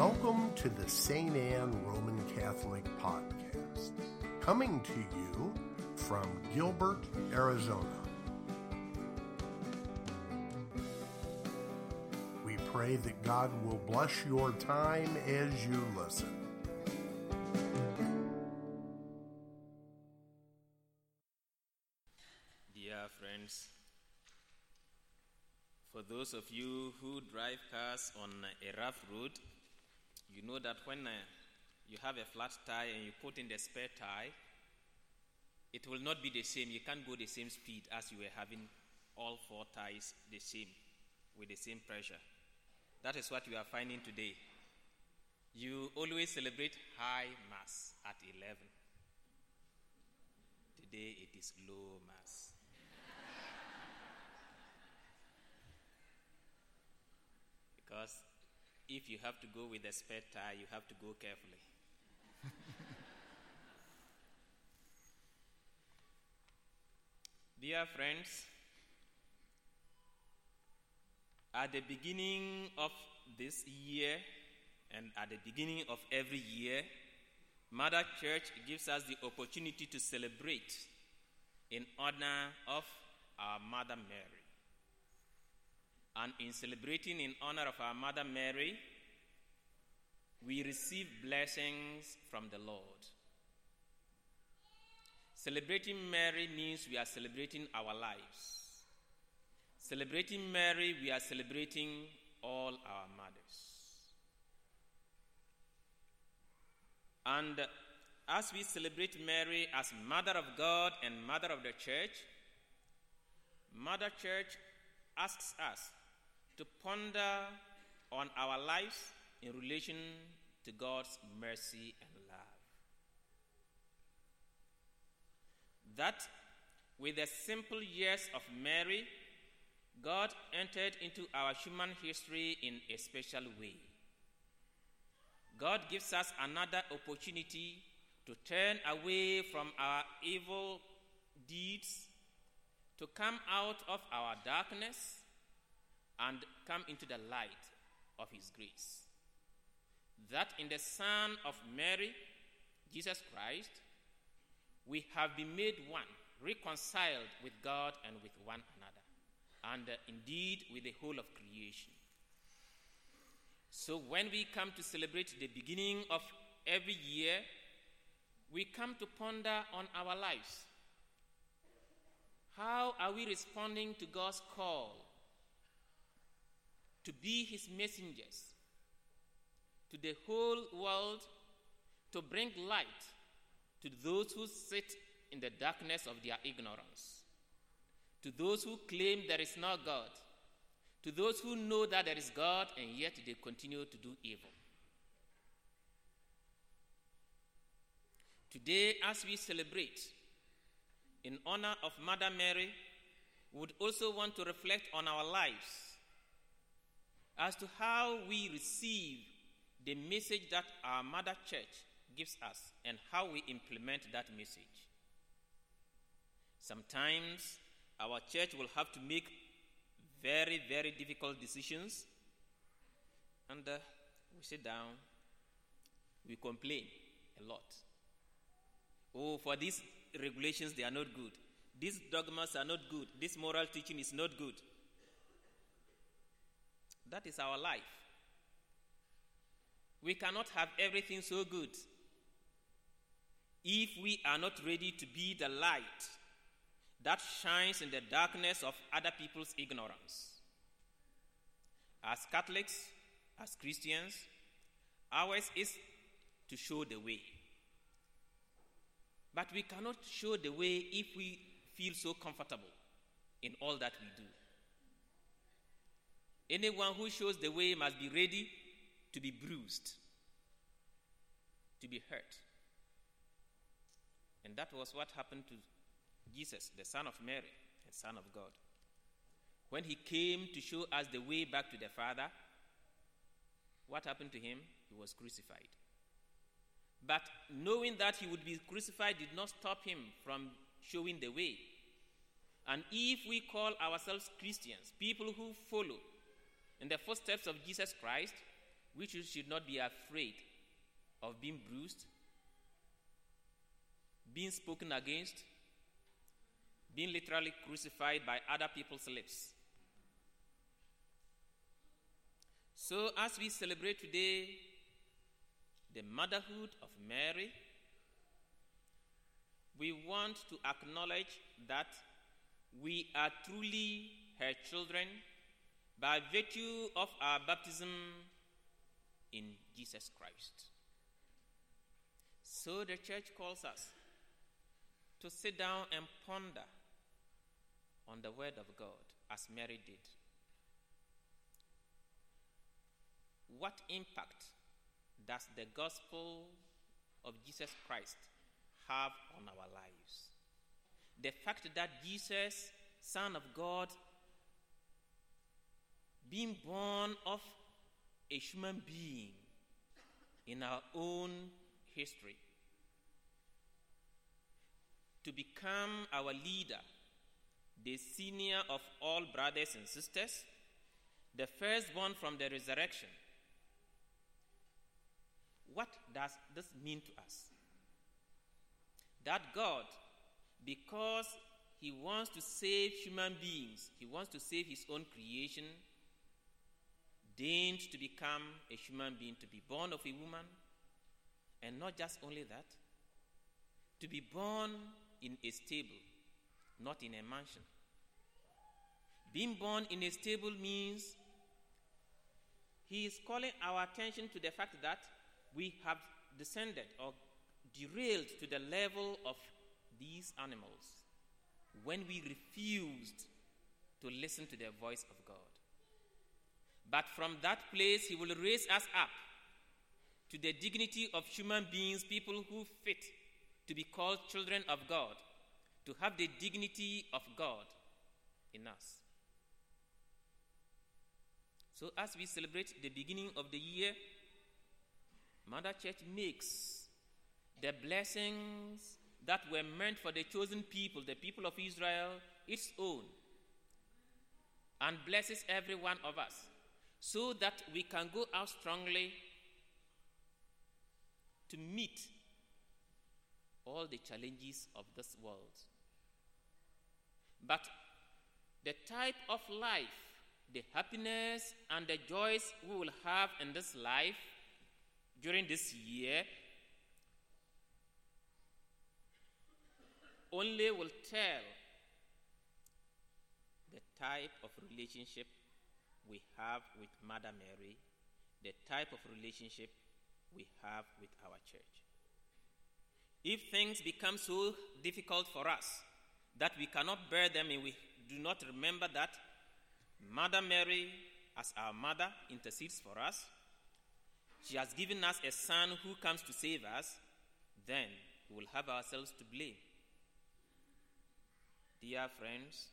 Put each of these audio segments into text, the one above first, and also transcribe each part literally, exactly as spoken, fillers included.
Welcome to the Saint Anne Roman Catholic Podcast, coming to you from Gilbert, Arizona. We pray that God will bless your time as you listen. Dear friends, for those of you who drive cars on a rough road, you know that when uh, you have a flat tire and you put in the spare tire, it will not be the same. You can't go the same speed as you were having all four tires the same, with the same pressure. That is what you are finding today. You always celebrate high mass at eleven. Today it is low mass. Because if you have to go with a spare tire, you have to go carefully. Dear friends, at the beginning of this year and at the beginning of every year, Mother Church gives us the opportunity to celebrate in honor of our Mother Mary. And in celebrating in honor of our Mother Mary, we receive blessings from the Lord. Celebrating Mary means we are celebrating our lives. Celebrating Mary, we are celebrating all our mothers. And as we celebrate Mary as Mother of God and Mother of the Church, Mother Church asks us to ponder on our lives in relation to God's mercy and love. That with the simple yes of Mary, God entered into our human history in a special way. God gives us another opportunity to turn away from our evil deeds, to come out of our darkness, and come into the light of His grace. That in the Son of Mary, Jesus Christ, we have been made one, reconciled with God and with one another, and uh, indeed with the whole of creation. So when we come to celebrate the beginning of every year, we come to ponder on our lives. How are we responding to God's call to be His messengers to the whole world, to bring light to those who sit in the darkness of their ignorance, to those who claim there is no God, to those who know that there is God and yet they continue to do evil? Today, as we celebrate in honor of Mother Mary, we would also want to reflect on our lives as to how we receive the message that our Mother Church gives us and how we implement that message. Sometimes our church will have to make very, very difficult decisions, and uh, we sit down, we complain a lot. Oh, for these regulations, they are not good. These dogmas are not good. This moral teaching is not good. That is our life. We cannot have everything so good if we are not ready to be the light that shines in the darkness of other people's ignorance. As Catholics, as Christians, ours is to show the way. But we cannot show the way if we feel so comfortable in all that we do. Anyone who shows the way must be ready to be bruised, to be hurt. And that was what happened to Jesus, the Son of Mary and Son of God. When He came to show us the way back to the Father, what happened to Him? He was crucified. But knowing that He would be crucified did not stop Him from showing the way. And if we call ourselves Christians, people who follow in the footsteps of Jesus Christ, we should not be afraid of being bruised, being spoken against, being literally crucified by other people's lips. So as we celebrate today the motherhood of Mary, we want to acknowledge that we are truly her children by virtue of our baptism in Jesus Christ. So the church calls us to sit down and ponder on the word of God as Mary did. What impact does the gospel of Jesus Christ have on our lives? The fact that Jesus, Son of God, being born of a human being in our own history, to become our leader, the senior of all brothers and sisters, the firstborn from the resurrection. What does this mean to us? That God, because he wants to save human beings, he wants to save his own creation, deigned to become a human being, to be born of a woman, and not just only that, to be born in a stable, not in a mansion. Being born in a stable means he is calling our attention to the fact that we have descended or derailed to the level of these animals when we refused to listen to the voice of God. But from that place, he will raise us up to the dignity of human beings, people who fit to be called children of God, to have the dignity of God in us. So as we celebrate the beginning of the year, Mother Church makes the blessings that were meant for the chosen people, the people of Israel, its own, and blesses every one of us so that we can go out strongly to meet all the challenges of this world. But the type of life, the happiness and the joys we will have in this life during this year only will tell the type of relationship we have with Mother Mary, the type of relationship we have with our church. If things become so difficult for us that we cannot bear them and we do not remember that Mother Mary, as our mother, intercedes for us, she has given us a son who comes to save us, then we will have ourselves to blame. Dear friends,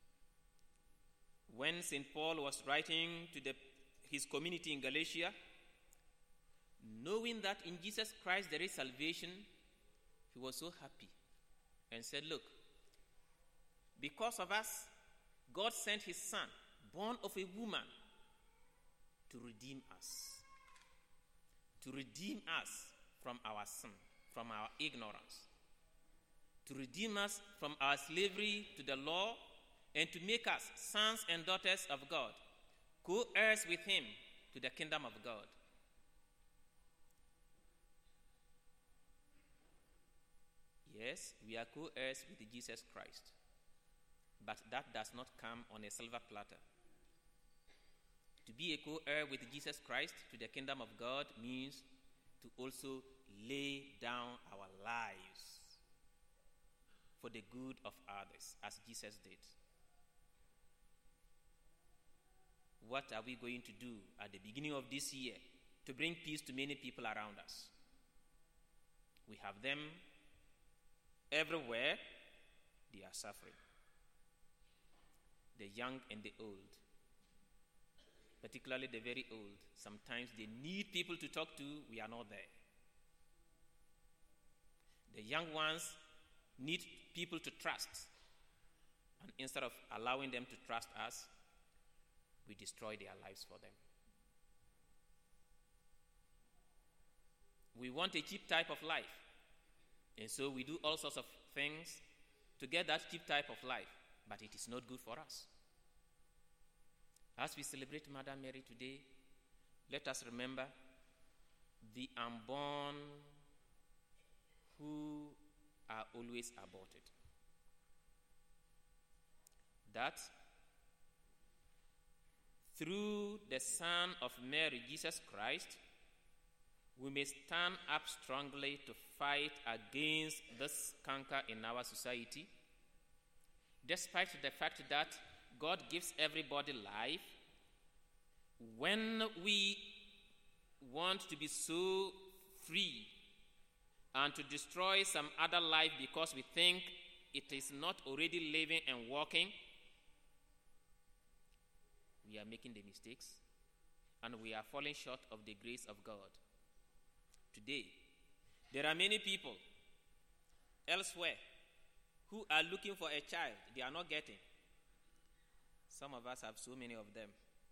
when Saint Paul was writing to the, his community in Galatia, knowing that in Jesus Christ there is salvation, he was so happy and said, look, because of us, God sent his son, born of a woman, to redeem us. To redeem us from our sin, from our ignorance. To redeem us from our slavery to the law, and to make us sons and daughters of God, co-heirs with him to the kingdom of God. Yes, we are co-heirs with Jesus Christ, but that does not come on a silver platter. To be a co-heir with Jesus Christ to the kingdom of God means to also lay down our lives for the good of others, as Jesus did. What are we going to do at the beginning of this year to bring peace to many people around us? We have them everywhere. They are suffering. The young and the old, particularly the very old. Sometimes they need people to talk to. We are not there. The young ones need people to trust. And instead of allowing them to trust us, we destroy their lives for them. we want a cheap type of life. And so we do all sorts of things to get that cheap type of life, but it is not good for us. As we celebrate Mother Mary today, let us remember the unborn who are always aborted. That through the Son of Mary, Jesus Christ, we may stand up strongly to fight against this canker in our society, despite the fact that God gives everybody life. When we want to be so free and to destroy some other life because we think it is not already living and walking, we are making the mistakes and we are falling short of the grace of God. Today, there are many people elsewhere who are looking for a child they are not getting. Some of us have so many of them.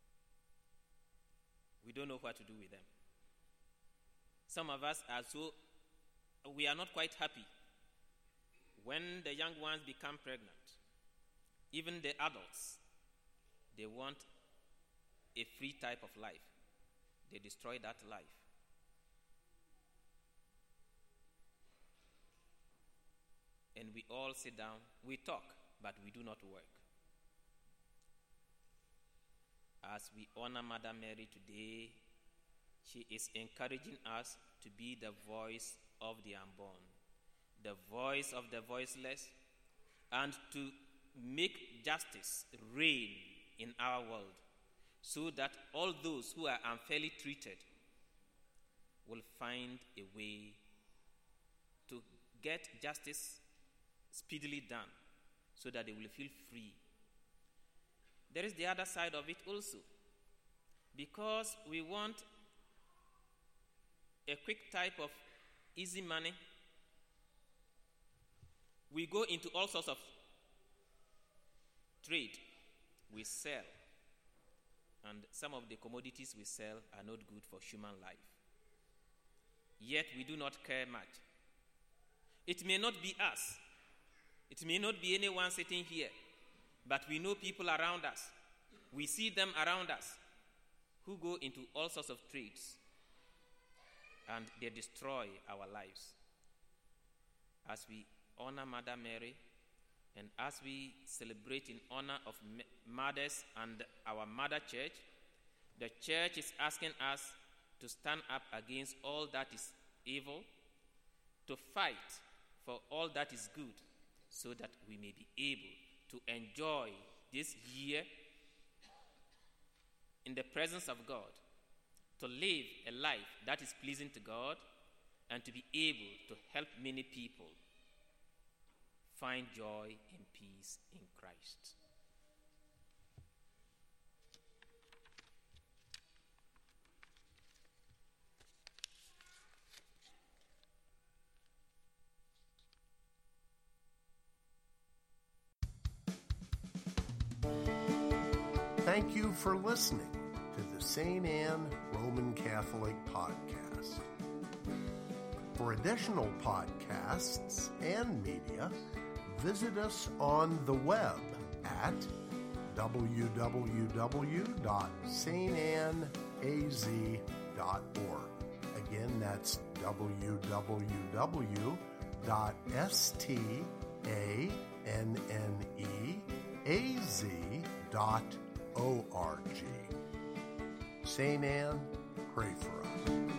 We don't know what to do with them. Some of us are so, we are not quite happy when the young ones become pregnant. Even the adults, they want a free type of life. They destroy that life. And we all sit down, we talk, but we do not work. As we honor Mother Mary today, she is encouraging us to be the voice of the unborn, the voice of the voiceless, and to make justice reign in our world, so that all those who are unfairly treated will find a way to get justice speedily done, so that they will feel free. There is the other side of it also. Because we want a quick type of easy money, we go into all sorts of trade. We sell. And some of the commodities we sell are not good for human life. Yet we do not care much. It may not be us. It may not be anyone sitting here. But we know people around us. We see them around us who go into all sorts of trades and they destroy our lives. As we honor Mother Mary and as we celebrate in honor of mothers and our mother church, the church is asking us to stand up against all that is evil, to fight for all that is good, so that we may be able to enjoy this year in the presence of God, to live a life that is pleasing to God, and to be able to help many people find joy and peace in Christ. Thank you for listening to the Saint Anne Roman Catholic Podcast. For additional podcasts and media, visit us on the web at w w w dot saint anne a z dot org. Again, that's w w w dot saint anne a z dot org. O R G. Saint Anne, pray for us.